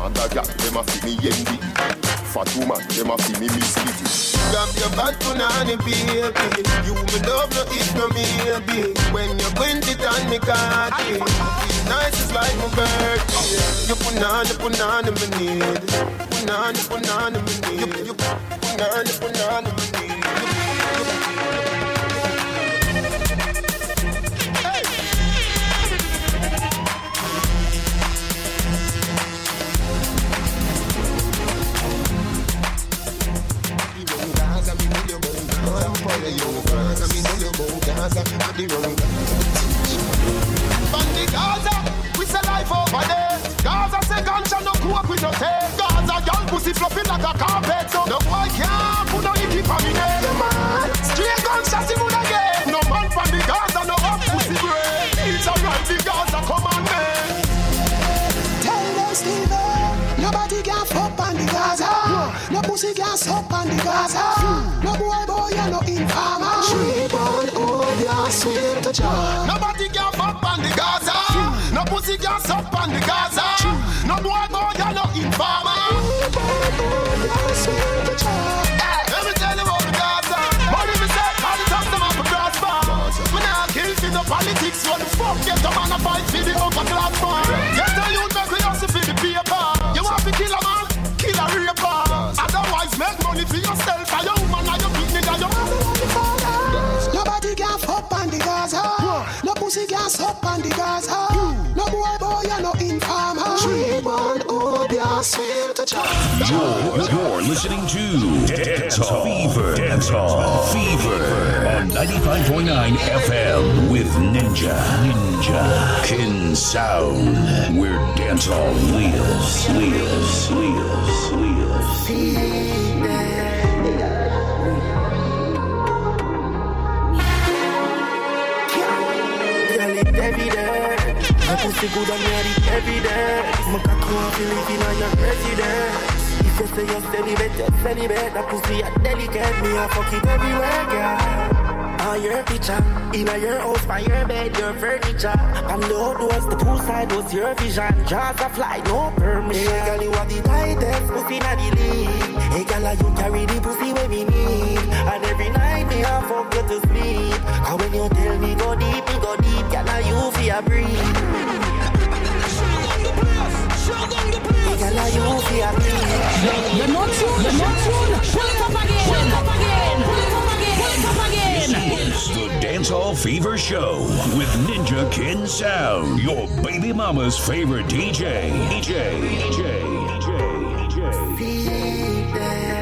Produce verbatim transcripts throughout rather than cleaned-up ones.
Santa cat, them a see me envy. Fat woman, them a see me mislead. Grab your bad punani, baby. You me love, no eat no maybe. When you quint it on me cocky, nice is like my birthday. You punani, punani me need. Punani, punani me need. You, you, punani, punani me need. From the Gaza, we say life over there. Gaza say ganja no cook with no tail. Gaza girl pussy flopping like a carpet. So no boy can't put no icky for me there. Straight gunshot in moon again. No man from the Gaza no up pussy brain. It's alright the Gaza come on man. Tell them Steven, nobody can fuck on the Gaza. No pussy can suck on the Gaza. No boy boy you no informer. She born old ya swear to John. Nobody can fuck on the Gaza. No pussy can suck on the Gaza. No boy boy you no informer. She born old ya swear to John. Let me tell you about the Gaza. Money me say all the time them have a grass bar. We not kill for no politics. What the fuck get a man a fight for the upper class bar. Get a youth make we hustle for the paper. You want to kill a man? Kill a raper. Otherwise make money for yourself. And your woman and your picnic and your nobody can fuck on the Gaza. No pussy can suck on the Gaza. No boy boy you no informer. She born old ya swear to John. You're, you're listening to Dancehall Fever. Dancehall Fever on ninety-five point nine F M with Ninja. Ninja Kin Sound. Where dancehall lives, lives, lives, lives. Every day, my pussy good and me every day. My cocky want to live in your residence. If you say you're celibate, you're celibate. That pussy a delicate, me I fuck it everywhere, girl. On your picture, in your house, by your bed, your furniture. And the outdoors, the poolside was your vision. Jaws a fly, no permission. Hey, girl, you are the tightest pussy na the league. Hey, girl, you carry the pussy where we need. And every night, me I fuck you to sleep. Cause when you tell me go deep, me go deep. Girl, you feel breathe. Hey, girl, you feel breathe. You're not tuned, you're not tuned. Pull it up again, pull it up again, pull it up again, pull it up again. It's the Dancehall Fever Show with Ninja Kin Sound, your baby mama's favorite D J. D J, D J, D J, D J.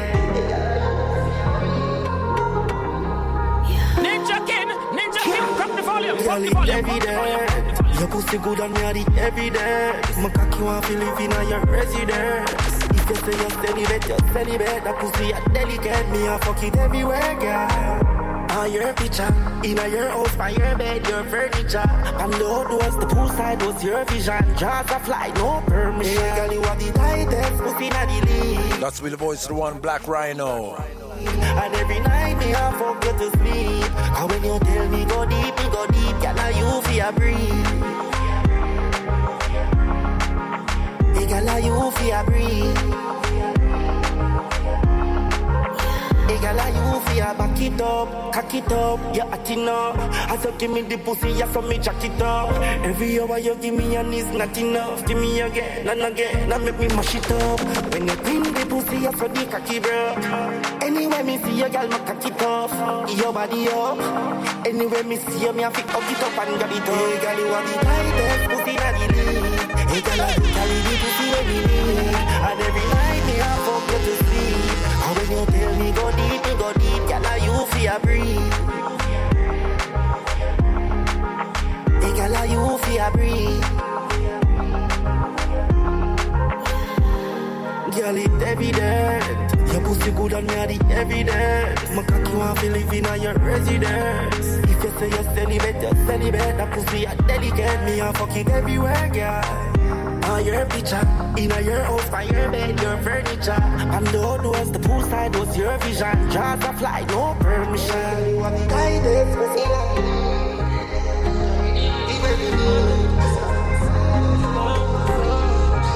Ninja Kin, Ninja Kin, crack the volume, crack the volume, crack the volume. Your pussy good and me a the everyday. My cocky want to live in your residence. If you say you're celibate, you're celibate. That pussy a delicate, me a fuck it everywhere, girl. On your picture, in your house, by your bed, your furniture. And the outdoors, the poolside was your vision. Jaws a fly, no permission. Hey, girl, you are the tightest pussy na the league. That's with the voice of the one Black Rhino. And every night me I fuck you to sleep. And when you tell me go deep, me go deep. Girl, now you feel breathe. Hey, girl, now you feel breathe. Hey, girl, you feel back it up, cock it up, you're acting up. As you give me the pussy, you from me jack it up. Every hour you give me and it's not enough. Give me again and again, now make me mash it up. When you bring the pussy, you from the cocky bro. Anyway me see you, girl, me cock it off. Your body up. Anyway me see you, me I pick up it up and grab it up. Hey, girl, you are the tightest pussy in the league. Hey, girl, you carry the pussy when we need. And every night me I fuck you to sleep. And when you tell me go deep, me go deep, girl, you feel breathe. Hey, girl, you feel breathe. Girl, it evident. Your pussy good and me the evidence. My cocky want to live in your residence. If you say you're celibate, you're celibate. That pussy a delicate, me a fuck it everywhere, girl. On your picture, in your house, by your bed, your furniture. And the outdoors, the poolside was your vision. Jaws a fly, no permission. You are the tightest pussy.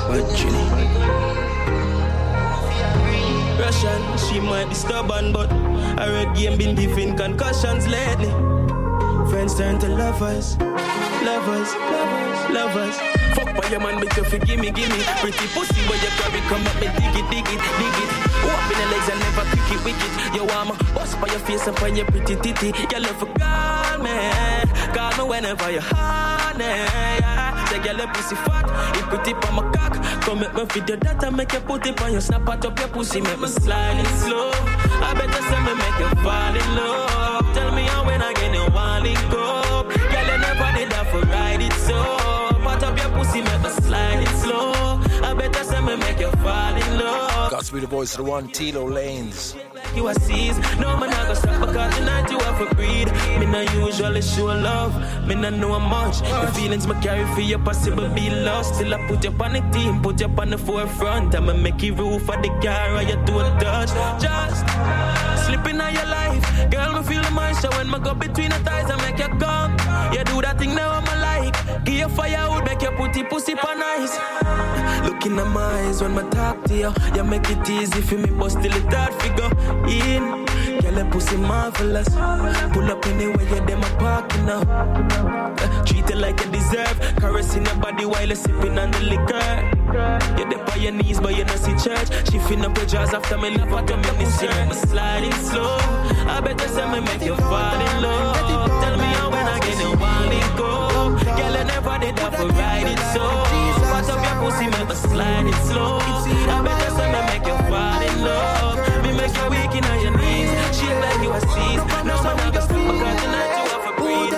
Russian, she might be stubborn, but I read game been giving concussions lately. Friends turn to lovers, lovers, lovers, lovers. Fuck by your man, but you forgive me, give me. Pretty pussy, but you carry come up and dig it, dig it, dig it. Walk in the legs and never pick it, wicked. You want me, bust by your face and find your pretty titty. You love for call me, call me whenever you're honey. Yeah. Say girl, your pussy fat, it put it on my cock. Come make me video that and make you put it on your snap out up your pussy, make me slide it slow. I better say me make you fall in love. Tell me how when I get you want it go. Girl, you never did that for ride it so. Part up your pussy, make me slide it slow. I better say me make you fall in love. Got to be the voice of the one, Tilo Lanes. You are seized. No man I go stop because tonight you have a breed. Me not usually show love. Me not know much. The feelings me carry for you possible be lost. Till I put you on the team, put you on the forefront. I'ma make you roof for the car or you do a touch. Just slipping on your life. Girl, me feel the moisture when me go between the thighs and make you come. You do that thing now I'm like. Give you firewood, make you put the pussy on ice. Looking at my eyes when I talk to you. You make it easy for me, but still it hard figure in. Girl, your pussy marvelous. Pull up anywhere you them a parking now. Uh, treat it like you deserve. Caressing your body while you're sipping on the liquor. You're there on your knees, but you don't see church. Shifting up your jaws after me lap out your ministry. I'm sliding slow. I better say me make you fall in love. Tell me how when I get you want it go. Girl, you never did that for ride it so. Part of your pussy make me slide it slow. I better say me make you fall in love. Me make you weak in on your knees. Shit like you a seize. No man I go stop because tonight you have a breathe.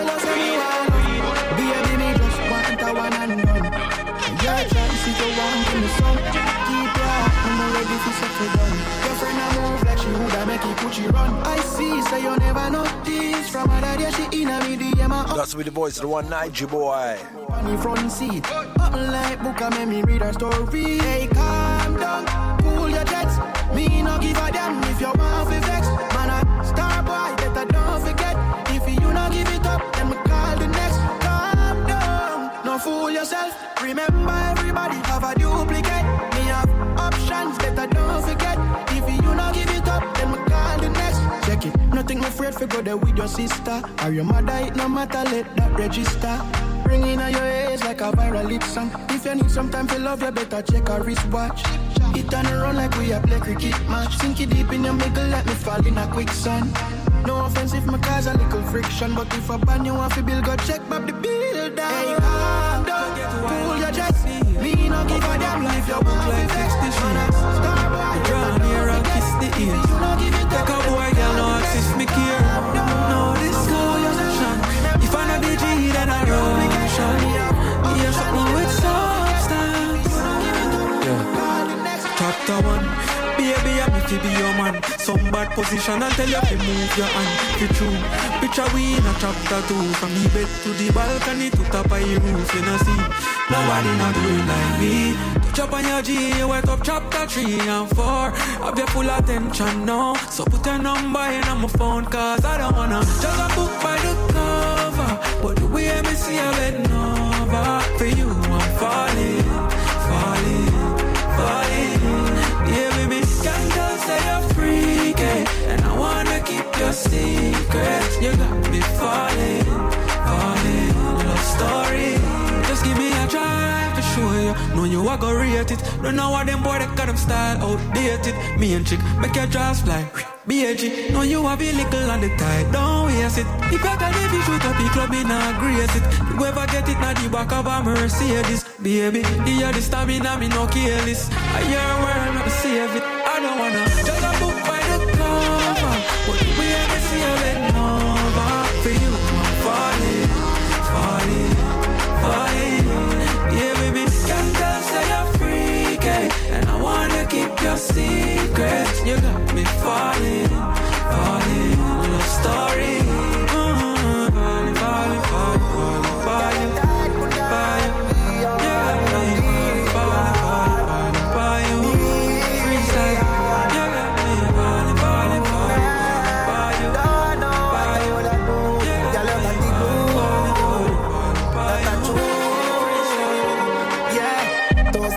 Baby, me just want a one and done. Your chance is to want in the sun. Keep your heart, I'm ready to settle down. Your friend a move like she woulda make it put you run. I see, say you never know this. From other day she in a me D M a Got to be the voice of the one, Nige boy. on the front seat. Up like book and make me read her story. Hey, calm down, cool your jets. Me no give a damn if you want to vex. Man a star boy, better don't forget. If you no give it up, then me call the next. Calm down, no fool yourself. Remember everybody have a duplicate. Me have options, better don't forget. If you no give it up, then me call the next. Check it, nothing afraid for go there with your sister. Or your mother, it no matter, let that register. Ringing on your ears like a viral hit song. If you need some time for love, you better check a wristwatch. It turn around like we a play cricket match. Sink it deep in your middle, let me fall in a quicksand. No offense if my cause a little friction, but if a band you want to build, go check back the build down. Hey, calm down, pull your jets. Me no give a damn life, you want to vex this shit. Star boy, draw near and kiss the ear. Take a boy, girl, no access me care. No discussion. If I not the G, then I run. Yeah, something with substance. Yeah. Chapter one. Baby, I'm if you be your man. Some bad position and tell you to move your hand. Be true. Picture we in a chapter two. From the bed to the balcony to top of your roof. You know see, nobody not do it like me. Touch up on your G, you went up chapter three and four. Have your full attention now. So put your number in on my phone, cause I don't wanna judge a book by the cover. But the way me see a bed over. For you, I'm falling, falling, falling. Yeah, baby, can't just say you're freaky. And I wanna keep your secret. You got me falling, falling. Love story. Just give me a drive to show you. Know you are gonna rate it. Don't know what them boy that got them style outdated. Me and chick, make your jaws fly. B A G, know you have a little on the tide. Don't waste it. If you got a baby shoot up, the club in a grace it. You ever get it, now the back of a Mercedes. Baby, the other stamina, me no careless. I hear a word, let me save it. I don't wanna judge a book by the cover. But the way I see a bed over. For you, I'm falling, falling, falling. Yeah, baby, can't just say you're freaky. And I wanna keep your secret. You got me falling, falling. Love story. Mm-hmm. Falling, falling, falling, falling, falling, falling. Yeah, falling, falling, falling, falling, falling. Freestyle. Yeah,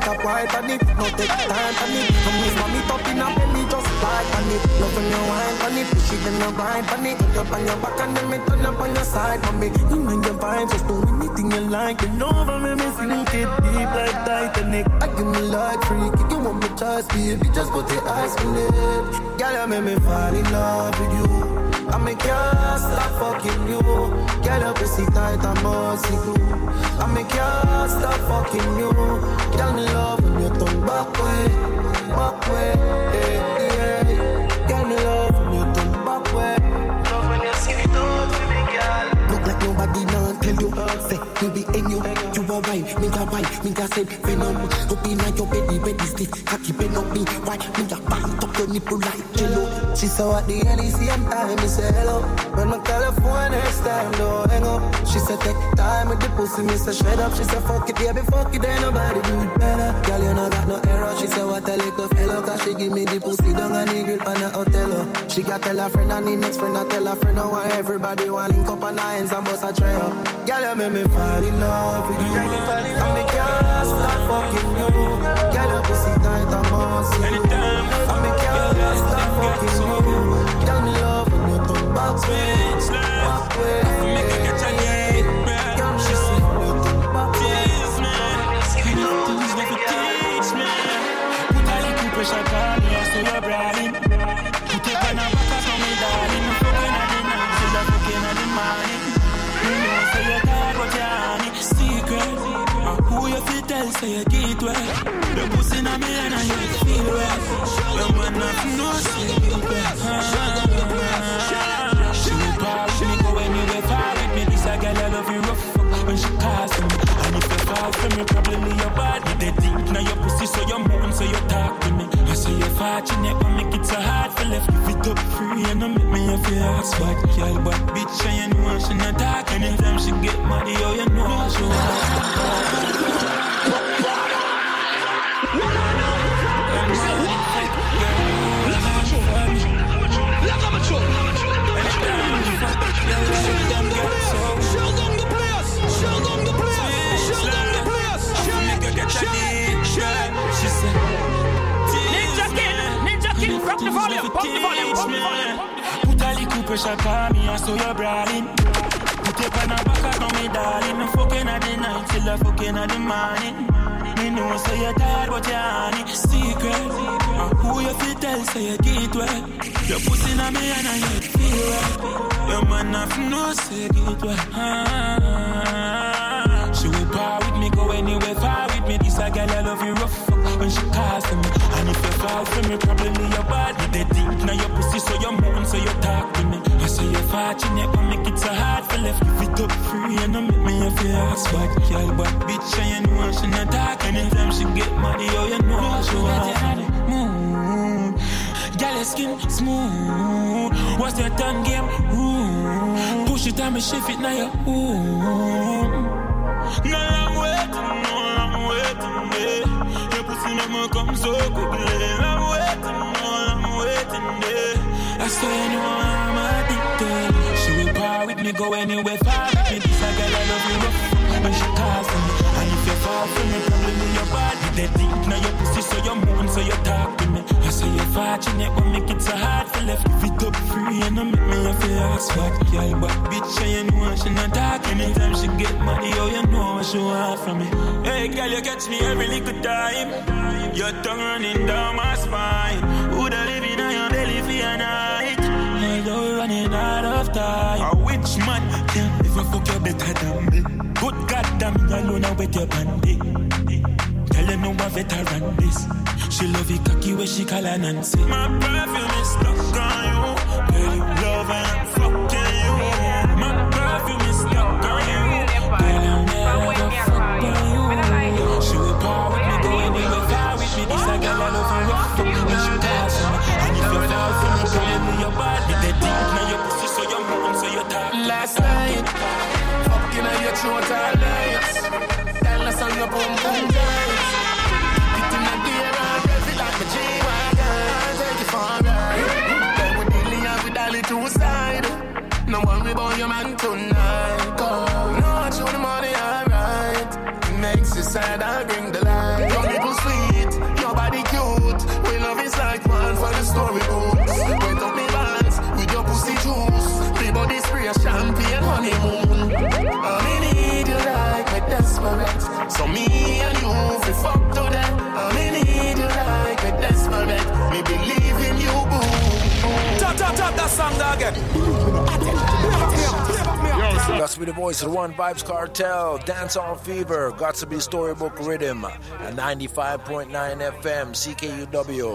stop white on it. No take time on it. Come with mommy top in a belly, just like on it. Love when you wine on it, push it then you grind on it. Put up on your back and then me turn up on your side, mommy. You know your vibe, just do anything you like. You know for me, me sink it deep like Titanic. I give me like freak, you want me choice, baby, just put your eyes on it. Girl, you make me fall in love with you. I make you stop fucking you. Get up and sit tight, I must see you. I make you stop fucking you. Tell me love when you turn back way, back way, yeah, yeah. Tell me love when you turn back way. Love when you skip it out for me, girl. Look like nobody now tell you. Say you be in you, you a wine, me a wine, me a say venom. Up inna your belly, belly stiff, cocky pen up me. Why me a bite up your nipple like jello? She saw at the L E C M time, me say hello. When my telephone next time, don't hang up. She said take time with the pussy, me say shred up. She said fuck it, baby, fuck it, ain't nobody do it better. Girl, you know got no error. She said what a little fellow, cause she give me the pussy down and the grill on the hotel. She got tell her friend and the next friend, I tell her friend, now why everybody want link up on her hands and bust a trail. Girl, you make me fall in love with you. I make you stop fucking you. Girl, you pussy tight, I must see you. I make you stop fucking you. Tell me love when you turn back way, back way. Make you get your head, girl. She said you turn back way. Things never teach me. Put a little pressure on me, so you're brawling. Put it on a back of me, darling. I'm fucking at the night, so you're fucking at the morning. You know, so you're tired, but you're on it. Secret, and who you feel tell, so you get well. The pussy in me and I feel well. The man not no secret. She will power with me, go anywhere far with me. This a girl I love you rough when she calls for me. And if you fall from me, probably your body they deep. Now your pussy so you moan, so you talk to me. I say you're fortunate, but make it so hard for left. If it up free, and don't make me a feel ass bad girl, but bitch, and you know she not talk. Anytime she get mad, oh you know she want. Pump the volume, pump the volume, pump the volume. Put a little pressure on me, and so you're brawling. Put your pan and back on me, darling. I'm fucking at the night till I'm fucking at the morning. Me know so you're tired, but you're on it. Secret, and who you feel tell, so you get well. Your pussy in me and I yet feel well. Your man have no say get well. Ah, she will power with me, go anywhere far with me. This a girl I love you rough when she calls for me. And if you fall for me, probably your body they think. Now your pussy so you moan, so you talk to me. I say you're fortunate, but make it so hard for left. If it up free, and don't make me a feel ass bad girl, but bitch, and you know she not talk. Anytime she get mad, oh you know she want mood. Girl, your skin smooth. What's your tongue game? Ooh. Push it and me shift it now you ooh. No I'm waiting, no I'm waiting, yeah. Your pussy never come so quickly. I'm waiting, no I'm waiting, yeah. I swear you know I'm addicted. She will power with me, go anywhere far with me. This a girl I love you rough when she calls for me. And if you fall for me, probably your body they think. Now your pussy so you moan, so you talk to me. I say you're fortunate, but make it so hard for left. If it up free, and don't make me a feel ass bad girl, but bitch, and you know she not talk. Anytime she get mad, oh you know what she want from me. Hey girl, you catch me every little time. Your tongue running down my spine. Who da living on your belly for your night? I don't running out of time. A witch man, yeah, if I fuck you better than me. Good goddamn, you alone with your bandit. Tell you no a veteran this. She love it cocky when she call her Nancy. My perfume is stuck on you. Girl, you love and I'm fucking you. My perfume is stuck on you. Girl, I'll never fuck on you. She will power with me, go anywhere far with me. This a girl I love you rough when she calls for me. And if you fall for me, go in your body. They deep now your pussy so you moan, so you talk. Last night, fucking on your throat all night. Tell us on your boom boom dance. Getting a deer and every like a G-Wagon. Take it for a ride. Then we're dealing with baby, the voice of the one, Vibes Cartel, Dance on Fever, got to be Storybook Rhythm, at ninety-five point nine F M, C K U W.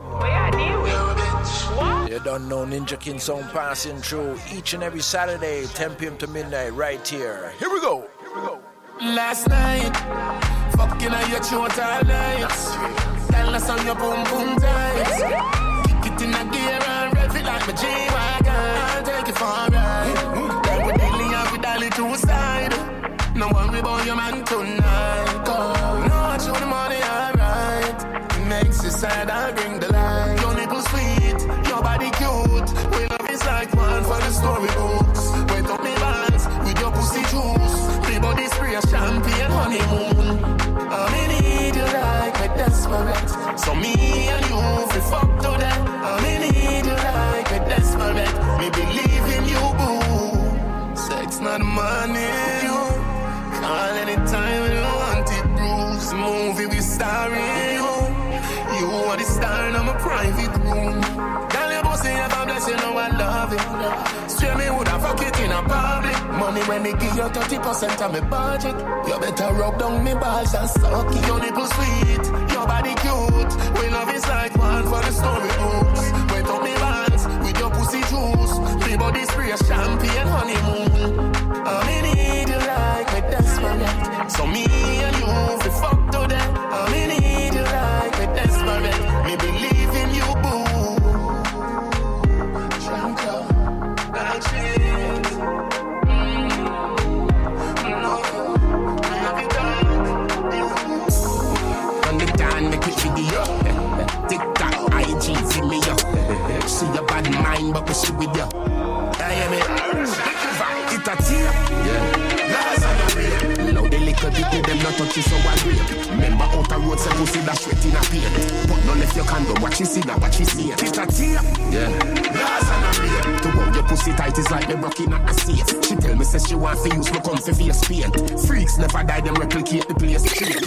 You don't know Ninja King song passing through each and every Saturday, ten p.m. to midnight, right here. Here we go. Here we go. Last night, fucking on your throat all night. Tell us on your boom boom tight. Kick it in a gear and rev it like my G-Wagon. I'll take it for a ride. Like we're dealing up with a little side. No worry about your man tonight. Cause no, I show the money alright. It makes you sad, I'll bring the light. Your nipple sweet, your body cute. We love is like one for the storybooks. Wait up me bands with your pussy juice. Body spray a champagne honeymoon. I'm in need you like me desperate. So me and you fi fuck to that. I'm in need you like me desperate. Me believe in you, boo. Sex not money. You call anytime when you want it, Bruce. Movie we starring you. You are the star in my private room. Girl, your pussy ever bless you, know I love it. Straight me woulda fuck it in a public. Money when me give you thirty percent of me budget. You better rub down me balls and suck it. Your nipple sweet, your body cute. We love is like one for the storybooks. Wait up me bands with your pussy juice. Me body spray a champagne honeymoon. I'm in need you like me desperate. So me and you fi fuck to that. I'm in need you like me desperate. Me believe in you, boo. Drunk up, like shit. TikTok, I G, see me up. See your bad mind, but we see with you. I am it. It a tear. Yeah. Last and real. Now the liquor people, them not touch you, so I agree. Remember out the road, say pussy that sweat in a pain. But none if you can do what you see, now what you see. It a tear. Yeah. Last and real. To hold your pussy tight is like me broken at a safe. She tell me, says she want to use my comfy face pain. Freaks never die, them replicate the place.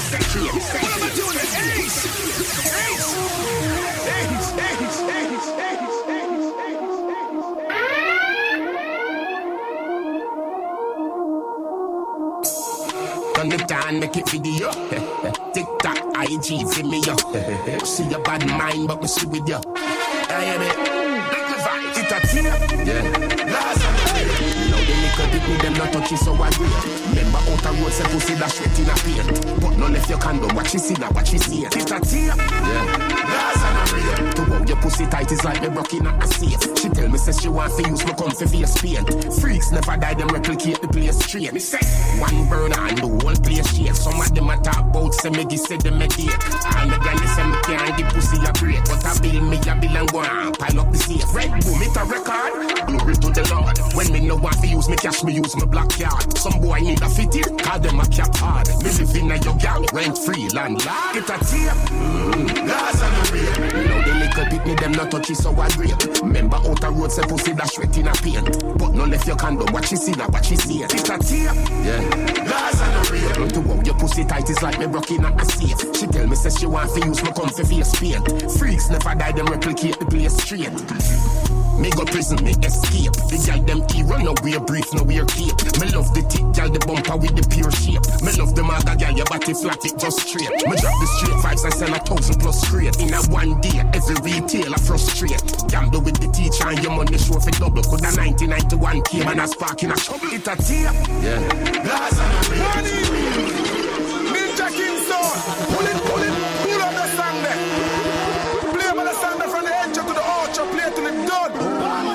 Turn it down, make it video. TikTok, I G, see me up. See your bad mind, but we see with you. I am it. It a tear. Yeah. Last and now the liquor dip me, them not touch you, so I agree. Remember out the road, say pussy that sweat in a pain. But none if you can do what you see, now what you see. It a tear. Yeah. Last and real. To hold your pussy tight is like me broken at a safe. She tell me, says she want to use my comfy face pain. Freaks never die, them replicate the place straight. Me say, one burner and the whole place shake. Some of them a talk about, say me give, say them a date. All me granny say me can't give pussy a break. But I bill me a bill and go on, pile up the safe. Red boom, it a record. Glory to the Lord. When me no want to use me cash, me use my black card. Some boy need a fitted, call them a cap hard. Me live in a your gang, rent free, landlord. It a tear. Mm. Last and real. Now the liquor pick me, them not touch you, so I agree. Remember out the road, say pussy that sweat in a pain. But none if you can do what you see, now what you see. It a tear. Yeah. Last and real. To hold your pussy tight is like me broken at a safe. She tell me, says she want to use my comfy face pain. Freaks never die, them replicate the place straight. Me go prison, me escape. The gal them hero, no wear brief, no wear cape. Me love the thick gal, the bumper with the pure shape. Me love the maga gal, your body flat, it just straight. Me drop the straight vibes and sell a thousand plus straight. In a one day, every retailer frustrate. Gamble with the teacher and your money show for double. Could a nineteen ninety-one came and a spark in a trouble. It a tear. Yeah. Glass and a real. Ninja King sound. Pull it, pull it, pull up the song there. Play on the song there from the edge to the arch, play to the done.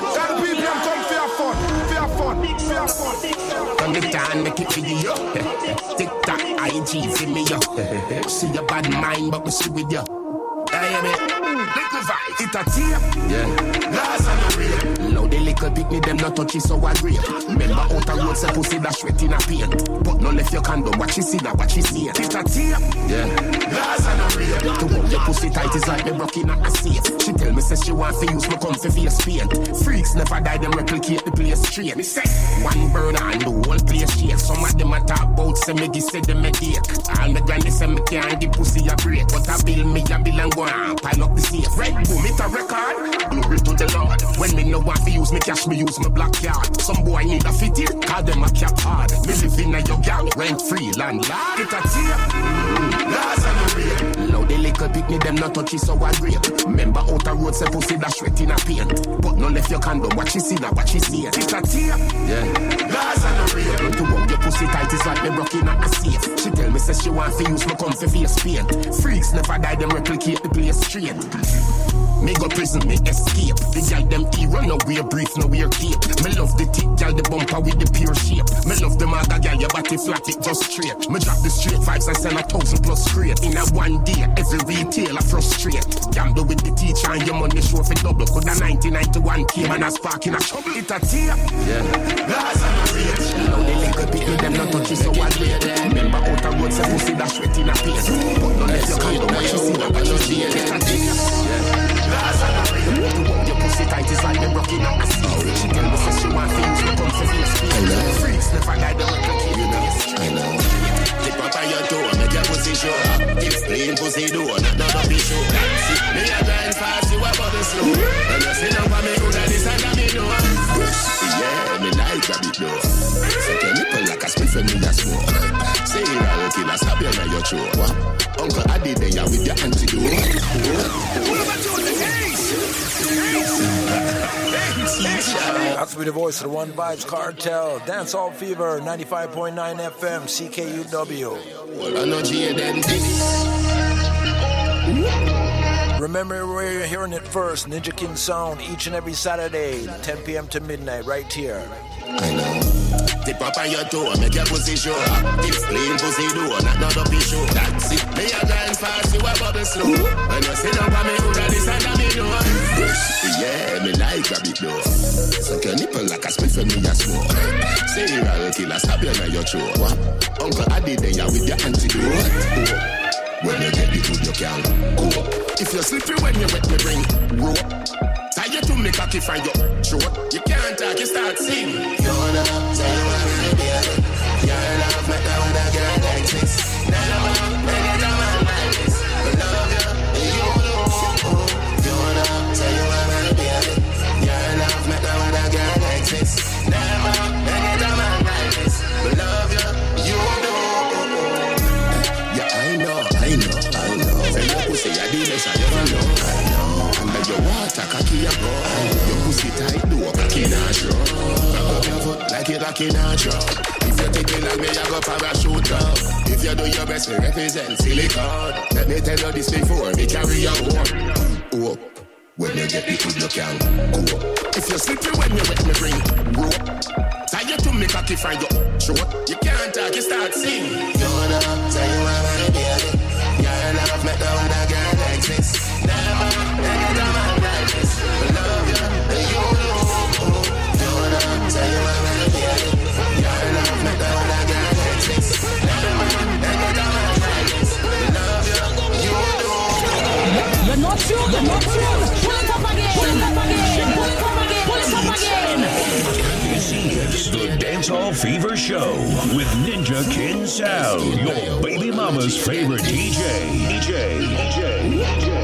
Turn it down, make it video. TikTok, I G, see me up. See your bad mind, but we see with you. I am it. Little vibe, it a tear. Yeah. Last and real. Now the liquor pick me, them not touch you, so I agree. Remember out the road, say pussy that sweat in a pain. But none if you can do what you see, now what you see. It a tear. Yeah. Last and real. To hold your pussy tight is like me broken at a safe. She tell me say she want to use me come to face pain. Freaks never die, them replicate the place straight. Me say one burner and the whole place shake. Some of them a talk about say me this say them a dake. All me granny say me can't give pussy a break, but I bill me a bill and go and pile up the safe. Red boom it a record, glory to the Lord. When me no want to use me cash, me use my black card. Some boy need a fitted, call them a cap hard. Me live in a your gang, rent free landlord. It a tear, Gaza no real. Now the little picnic them not touchy so I great. Remember out a road say pussy dash wet in a paint, but no left your condom. What she see now, what she see. It a tear, yeah. Gaza no real. To walk your pussy tight is like me broken at a safe. She tell me say she want to use me come to face pain. Freaks never die, them replicate the place straight. Me go prison, me escape. The girl them hero, no wear brief, no wear cape. Me love the thick girl, the bumper with the pure shape. Me love the maga girl, your body flat, it just straight. Me drop the straight vibes, I sell a thousand plus straight. In a one day, every retailer frustrate. Gamble with the teacher and your money show for double. Could a ninety-nine to one came and a spark in a trouble. It a tear, yeah. Gaza no real. Now the little people, them not touchy so I wait. Remember out a road, say pussy dash wet in a pace. But no let your condom, what you see, what you see. It a tear, yeah. Your pussy tight is like me broken up a sea. She tell me say she want to use me come to face pain. Freaks never die, don't replicate you know. I know. Tip up on your toe, make your pussy show. If plain pussy do, not not a be show. See, me a grind fast, you a bubble slow. When you sit down for me, who that is under me know. Yeah, me like a bit though. So can nipple like a spit for me a smoke. Say you are okay, let's have you on your throat. Uncle Adi there with your antidote. That's be the voice of the One Vibes Cartel. Dancehall Fever, ninety-five point nine F M, C K U W. Remember, we're hearing it first, Ninja King Sound, each and every Saturday, ten p.m. to midnight, right here. I know. Tip up on your toe, make your pussy show. If plain pussy do, not not a be show. That's it. Me a grind fast, you a bubble slow. When you sit down for me, who that is under me know. Yeah, me like a bit though. Suck your nipple like a spit for me a smoke. Serial killer, stab you on your throat. Uncle Adi there with your antidote. When you get the good, you can go. If you're sleepy when you wet, me bring rope. Tie you to me cocky from your throat. You can't talk, you start sing. You wanna say you wanna be a you're love, make that with a girl like this. Never, make it a man like this. I love you, you know. You wanna say you wanna be a you're love, make that with a girl like this. Never, make it a man like this. I love you, you know. Yeah, I know, I know, I know. Say your pussy, I did this, I never know. I know. Under your water, cocky a go. Your pussy tight, do a cocky natural. Back up your foot like it like a natural. If you take it like me, I go parachute up. If you do your best, me represent silicone. Let me tell you this before, me carry your own. Oh, when you get the food, you can go. If you're sleepy when you wet, me bring rope. Tie you to me cocky from your throat. You can't talk, you start sing. You wanna say you wanna be a your love, make the one a girl like this. Never, make it a man like this. I love you, and you know. You wanna say you wanna be a your love, make the one a girl like this. Never, make it a man like this. I love you, you know. You're not sure, you're not sure. Pull it up again, pull it up again, pull it up again, pull it up again. This is the Dancehall Fever Show with Ninja King Sound, your baby mama's favorite D J. D J. D J. D J.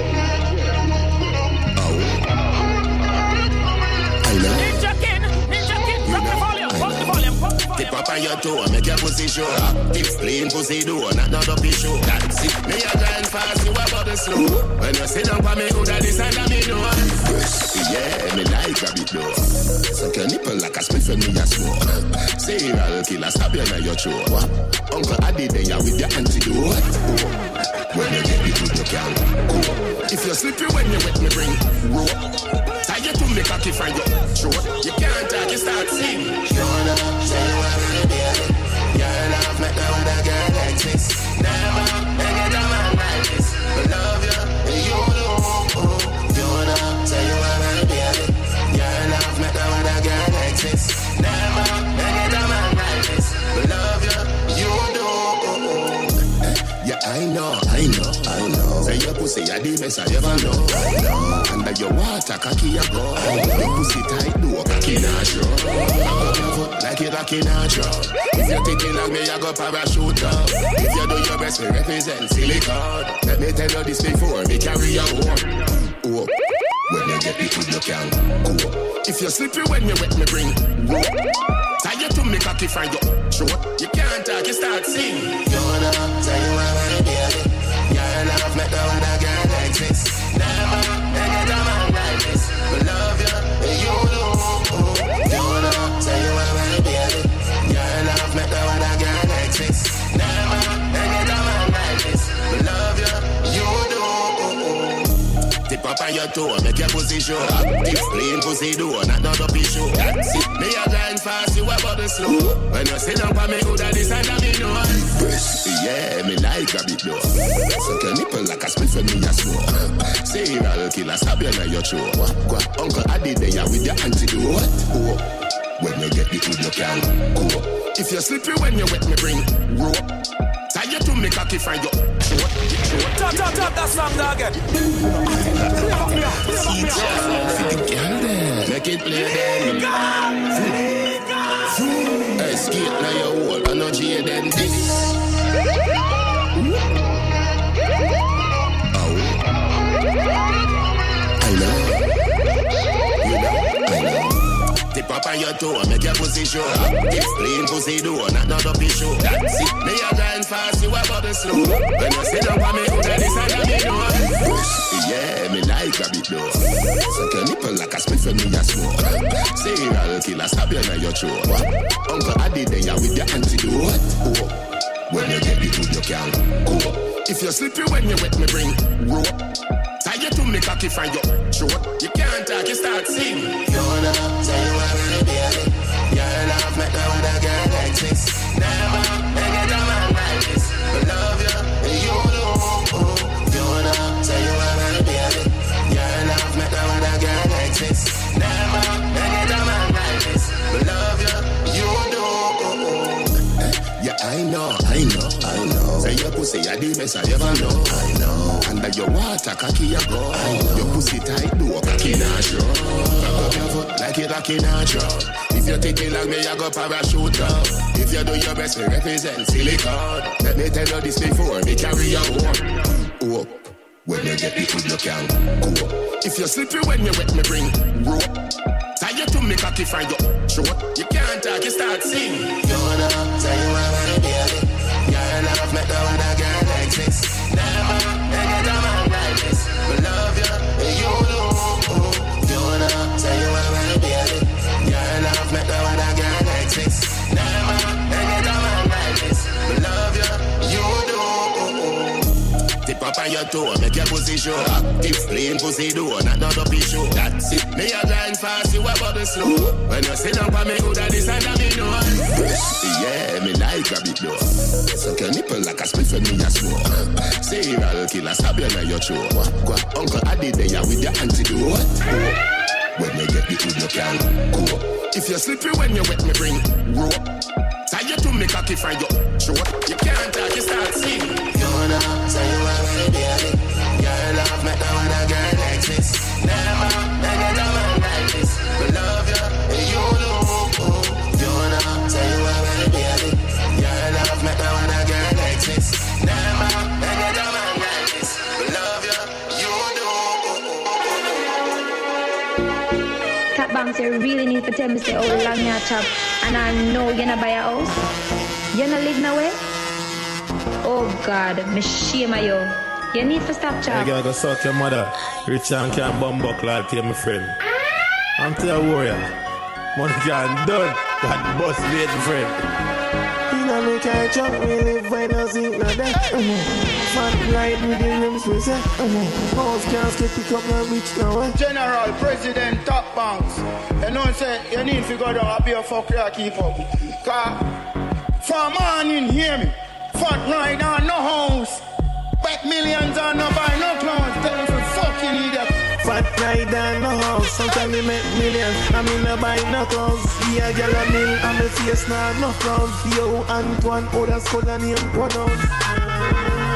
Ninja King, Ninja King, pop the volume, pop the volume, pop the volume. Tip up on your toe, make your pussy show. If plain pussy do, not not a be show. That's it. Me a grind fast, you a bubble slow. When you sit down for me, who that is under me know. Yeah, me like a bit though. Suck your nipple like a spit for me a smoke. Serial killer, stab you on your throat. Uncle Adi there with your antidote. When you get the good, you can go. If you're sleepy when you wet, me bring rope. Tie you to me cocky from your throat. You can't talk, you start sing. You wanna say you wanna be a your love, make the one a girl like this. Never, make it a man like this. I love you, and you know. You wanna say you wanna be a your love, make the one a girl like this. Never, make it a man like this. I love you, you know. Yeah, I know, I know, I know. Say your pussy pussy, I the best I ever know. I know. Under your water, cocky a go. Your pussy tight, do a cocky not show. Like it, cocky not show. If you take it like me, I go parachute up. If you do your best, we represent silicone. Let me tell you this before, me carry your home. Oh, when you get it, you can go. If you're slippery when you wet, me bring rope. Tie you to me cocky for your short. You can't talk, you start sing. You wanna tell you why my baby. Your love make the other girl like this. Never, never get a man like this. We love you, and you know. You wanna tell you why my baby. Your love make the other girl like this. Never, never get a man like this. We love you, you know. Tip up on your toe, make your pussy show. Active, clean pussy do, not no dopey show. That's it. Me a grind fast, you a bubble slow. When you sit down for me, good at this and me know. Yeah, me like a bit though. Suck your nipple like a split for me a smoke. Serial killer, stab you in your throat. Uncle Addy there with your antidote. Oh, when you get the good, you can go. If you're slippery when you wet, me bring rope. Tie you to me cocky for your throat. Top, top, top, that song, dog. Make it play then. Escape now your wall, I know G then this. Oh, I know. You know, I know. Tip up on your toe, make your pussy show. If clean pussy do, not no dopey show. That's it. Me a grind fast, you a bubble slow. When you sit down for me, who this and me know. Yeah, me like a bit though. Suck your nipple like a split for me a smoke. Serial killer, stab you in your throat. Uncle Addy there with your antidote. Oh, when you get the good, you can go. If you're slippery when you wet, me bring rope. Tie you to me cocky for your throat. You can't talk, you start sing. You wanna tell you why my baby. Your love make the other girl like this. Never, never get a man like this. We love you, and you know. You wanna tell you why my baby. Your love make the other girl like this. Never, never get a man like this. We love you, you know. Yeah, I know, I know, I know. Say your pussy, I the best I ever know. I know. Under your water, cocky a go. I know. Your pussy tight, do a cocky not show. Back up your foot like it cocky not show. If you take it like me, I go parachute up. If you do your best, we represent silicone. Let me tell you this before, me carry your home. Oh, when you get the good, you can go. If you're slippery when you wet, me bring rope. Tie you to me cocky for your throat. You can't talk, you start sing. You wanna tell you why my baby. Your love make the other girl like this. Never, never get a man like this. We love you, and you know. You wanna tell you why my baby. Your love make the other girl like this. Never, never get a man like this. We love you, you know. Tip up on your toe, make your pussy show. Active, clean pussy do, not no dopey show. That's it. Me a grind fast, you a bubble slow. When you sit down for me, good at this and me know. Yeah, me like a bit though. Suck your nipple like a split for me a smoke. Serial killer, stab you in your throat. Uncle Addy there with your antidote. Oh, when you get the good, you can go. If you're slippery when you wet, me bring rope. Tie you to me cocky for your throat. You can't talk, you start sing. You wanna tell you why my baby. Your love make the other girl like this. Never, never get a man like this. We love you, and you know. You wanna tell you why my baby. Your love make the other girl like this. Never, never get a man like this. We love you, you know. Top banks, you really need to tell me say, oh, long your chop. And I know you're not buy a house. You're not live nowhere. Oh God, me shame of you. You need to stop chop. You gotta go suck your mother. Rich and can't bum buck like to my friend. I'm tell you warrior. Money can't done. Got the bus late, my friend. You know me can't chop, we live when I sing no day. Fat light with the rims we say. House can't skip pick up my bitch now. General, President, top banks. You know say you need to go down and be a fuck you keep up. Cause for morning hear me. Fat ride on no house. Bet millions on no buy no clothes. Tell them for fucking idiot. Fat ride on no house. Sometimes me make millions. I mean no buy no clothes. Yeah, girl a mill and me face not no clothes. Yo, Antoine, other school and name pronouns.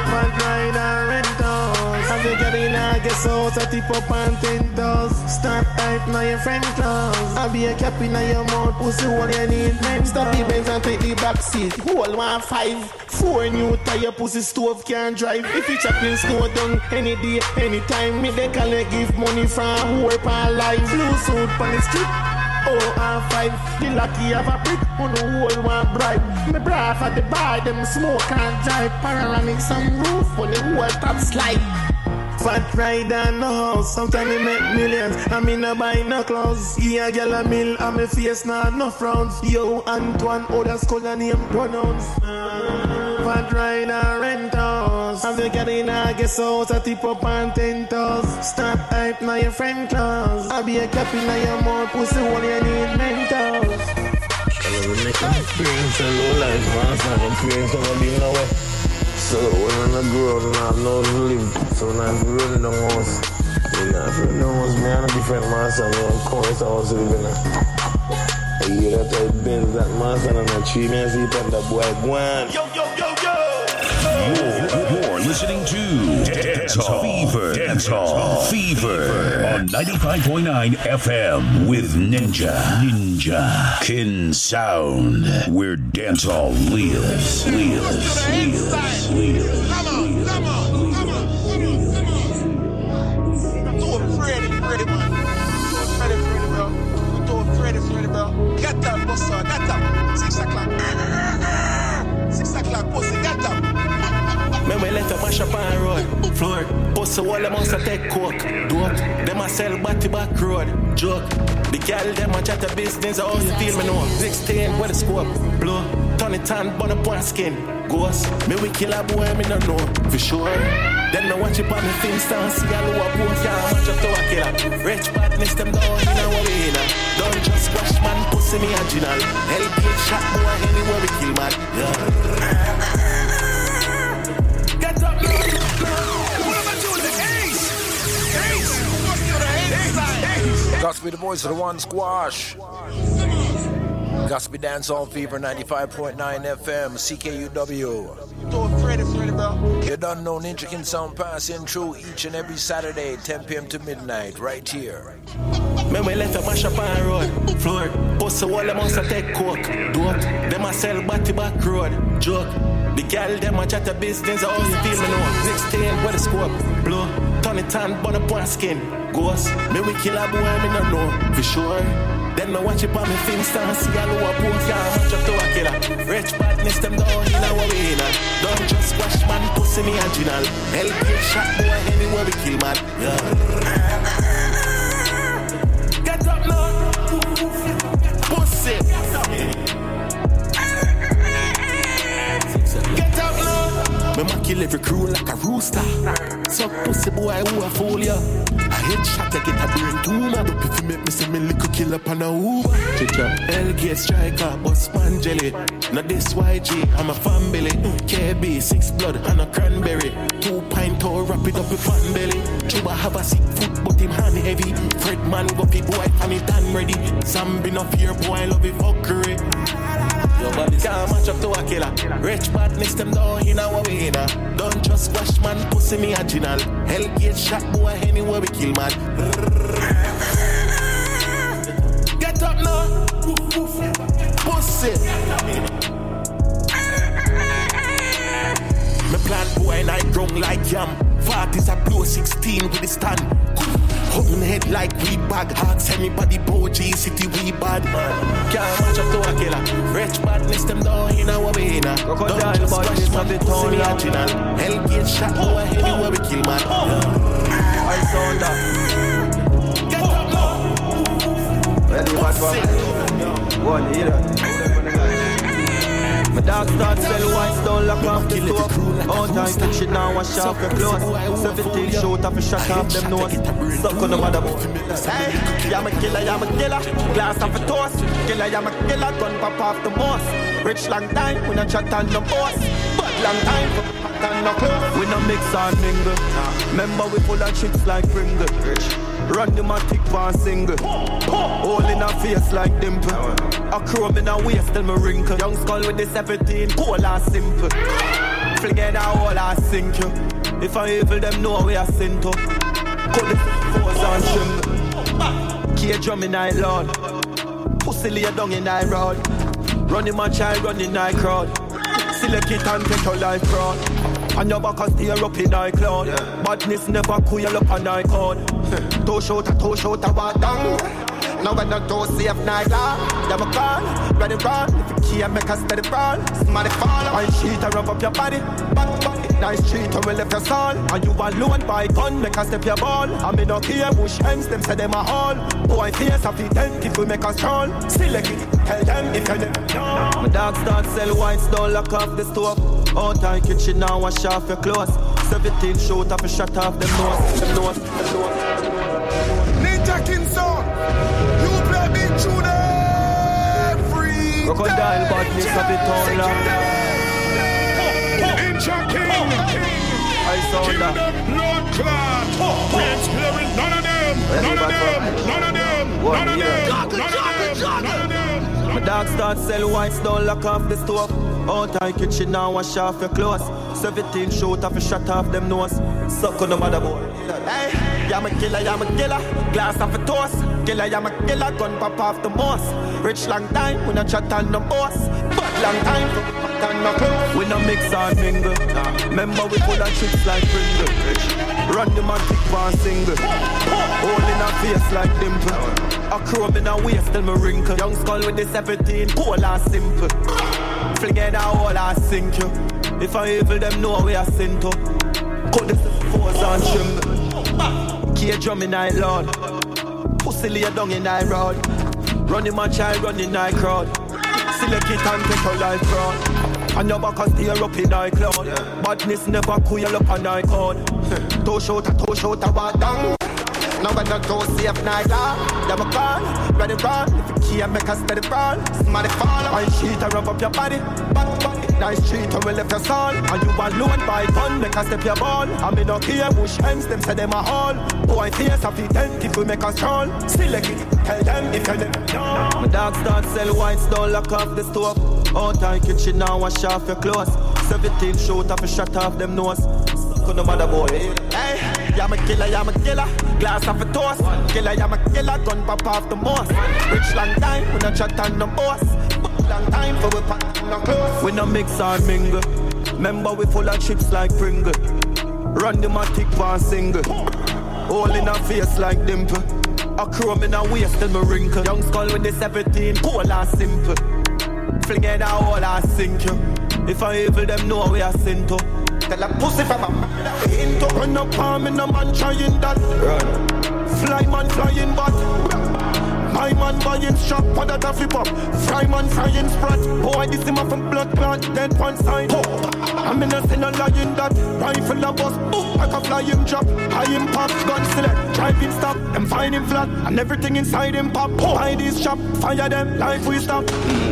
Fat rider rentals. Have you get in a guest house, I tip up and ten toes. Start tight now your friend clothes. I'll be a cap in your mouth, pussy all you need. Stop the Benz and take the back seat. Whole one five. Four new tire, pussy stove can't drive. If you chopping snow down any day, anytime, me they can give money from who work on life. Blue suit on the street. Oh, and five, the lucky have a brick on the whole one bribe. Me braff at the bar, them smoke and drive. Panoramic some roof on the whole top slide. Fat rider no house, sometimes me make millions. I mean no buy no clothes. Yeah, girl a mill, and me face nah no frowns. Yo, Antoine, other school and name pronouns. Fat rider rentals. Have you get in a guest house, I tip up and ten toes. Start hype now your friend clothes. I'll be a cap in your mouth, pussy all you need mentors. I will make an experience a low life, man. It's not an experience of being away. So when I grow up, I know to live. So when I grow in the house, when I grow in the house, me and a different master, me on chorus house living. I hear that I build that master and I tree me and see that the boy gone. Yo, yo, yo, yo! You're, you're listening to Dance Hall Fever. Dance Hall Fever on ninety-five point nine F M with Ninja. Ninja. Kin Sound. Where Dance Hall lives. Lives. Lives. Lives. Come on, come on, come on, come on. I'm too afraid, afraid, man. Afraid, afraid, bro. I'm too afraid, afraid, bro. Get up, boss, get up. Six o'clock. Six o'clock, pussy, get up. Me we let up mash up on road, floor. Pussy wall them also take coke, dope. Them a sell body back road, joke. The girl them a chat a business, how you feel me know? Sixteen with the scope, blow. Turn it on, burn up on skin, ghost. Me we kill a boy, me no know, for sure. Then me watch it on the film stand, see a lower post, yeah, match up to a killer. Rich badness them down, you know what we in. Don't just squash man, pussy me original. L P shot boy, anywhere we kill man, yeah. Got to be the voice of the one squash. Got to be Dancehall Fever ninety-five point nine F M, C K U W. You don't know Ninja Kin Sound passing through each and every Saturday, ten p.m. to midnight, right here. Me we let up mash up on road, floor. Pussy wall them also take coke, dope. Them a sell body back road, joke. The girl them a chat a business, how you feel me know? Sixteen with the scope, blow. Turn it on, burn up on skin, ghost. Me we kill a boy, me no know, for sure. Then me watch it on me film stand, see a lower post, yeah, match up to a killer. Rich badness them down, you know what we in. Don't just squash man, pussy me original. L P shot boy, anywhere we kill man, yeah. Get up now, pussy. Get up now. Me ma kill every crew like a rooster. So pussy boy who a fool ya. I hit shot I get a brain tumor. But if you make me say me little kill up on a Uber. Hellgate striker, bus man jelly. Now this Y G, I'm a family. K B, six blood and a cranberry. Two pint or wrap it up with pan belly. Chuba have a sick foot but him hand heavy. Fred man go fi boy and it done ready. Sam been up here boy love it fuckery. Your body can't match up to a killer. Rich badness them down, you know what we in. Don't just squash man, pussy me original. Hellgate shot boy, anywhere we kill man. Get up now, pussy. Me plant boy and I grown like yam. Forties a blow sixteen with the stand. Holding head like weed bag. Ask anybody, bro, G City, we bad. Can't match up to a killer. Rich badness them down, you know what we in. Don't just squash man, pussy me original. Hellgate shot boy, anywhere we kill man. I saw that. Get up now. Ready, what, what? One, hear that. My dog start sell white stone, lock off the soap. All time till shit now wash off your clothes. Seventeen shoot off a shot off them nose. Suck on the mother. Hey, I'm a killer, I'm a killer. Glass off a toast. Killer, I'm a killer. Gun pop off the moss. Rich long time, we not chat on the boss. But long time, and no close. We no mix and mingle. Remember we pull our chicks like Pringle. Rich. Run the matic pan single. All in her face like dimple. A chrome in her waist till me wrinkle. Young skull with the seventeen, cool and simple. Fling a hole I sink you. If I evil them know we are sin to. Cut the force and tremble. Key drum in I lord. Pussy lay down in I road. Running my child, running in I crowd. Select it and take your life fraud. And your back and steer up in I cloud. Yeah. Badness never cool up on I code. Toe shot a toe shot a walk down. Now when I don't see if night long. Yeah, my call, ready run. If you can't make a steady run. Somebody fall. I cheat and rub up your body. Back, back. Nice cheat and we left your soul. And you alone by gun, make a step your ball. I mean, no care, bush hands, them say them a haul. Boy, face of the tent if we make a stroll. Select it, tell them if you never know. My dog start sell wines, don't lock off the stove. Out my kitchen now, wash off your clothes. seventeen shoot off a shot off them nose, them nose, them nose. Ninja King song, you play big tune every Crocodile badness of it all long. Ninja King, I saw that. Blood clot, we experiment none of them, none of them, none of them, none of them, none of them. My dog start sell wines, don't lock off the stove. Out my kitchen now, wash off your clothes. seventeen shoot off a shot off them nose. Suck on the motherboard. Hey, I'm a killer, I'm a killer. Glass off a toast. Killer, I'm a killer. Gun pop off the moss. Rich long time, we no chat on the boss. But long time, for the pack and no clothes. We no mix and mingle. Remember we pull our chips like Pringle. Run the man kick one single. All in our face like dimple. A chrome in our waist till me wrinkle. Young skull with the seventeen, cool and simple. Fling a hole I sink you. If I evil them know we are sin to. Cut the force and tremble. Key drum in I lord. Pussy lay down in I road. Running my child, running in I crowd. Select it and take your life fraud. And your back and steer up in I cloud. Badness never cool up on I code. Toe shot a toe shot a walk down. Now when I don't see if night long. Yeah, my call, ready run. If you can't make a steady run. Somebody fall. I cheat and rub up your body. Back, back. Nice cheat and we left your soul. And you alone by gun, make a step your ball. I mean, no care, bush hands, them say them a haul. Boy, face of the tent if we make a stroll. Select it, tell them if you never know. My dog start sell wines, don't lock off the stove. Out my kitchen now, wash off your clothes. seventeen shoot off a shot off them nose. Suck on the motherboard. Hey, I'm a killer, I'm a killer. Glass off a toast. Killer, I'm a killer. Gun pop off the moss. Rich long time, we no chat on the boss. Long time for we pack no clothes. We no mix and mingle. Remember we full of chips like Pringle. Run the matic one single. All in our face like dimple. A chrome in our waist till me wrinkle. Young skull with the seventeen, cool and simple. Fling a hole I sink you. If I evil them know we are sin to. Tell a pussy from a man we into. Run up palm in a man trying that. Run. Fly man flying back. My man buying shop, for that a flip up. Fry man frying sprat. Boy, this him off from blood clot, dead one side. Oh, I'm in a sin a lying that. Rifle a bust, boom, like a flying drop. High him pop, gun select, drive him stop. Them find him flat, and everything inside him pop. Oh, buy this shop, fire them, life we stop.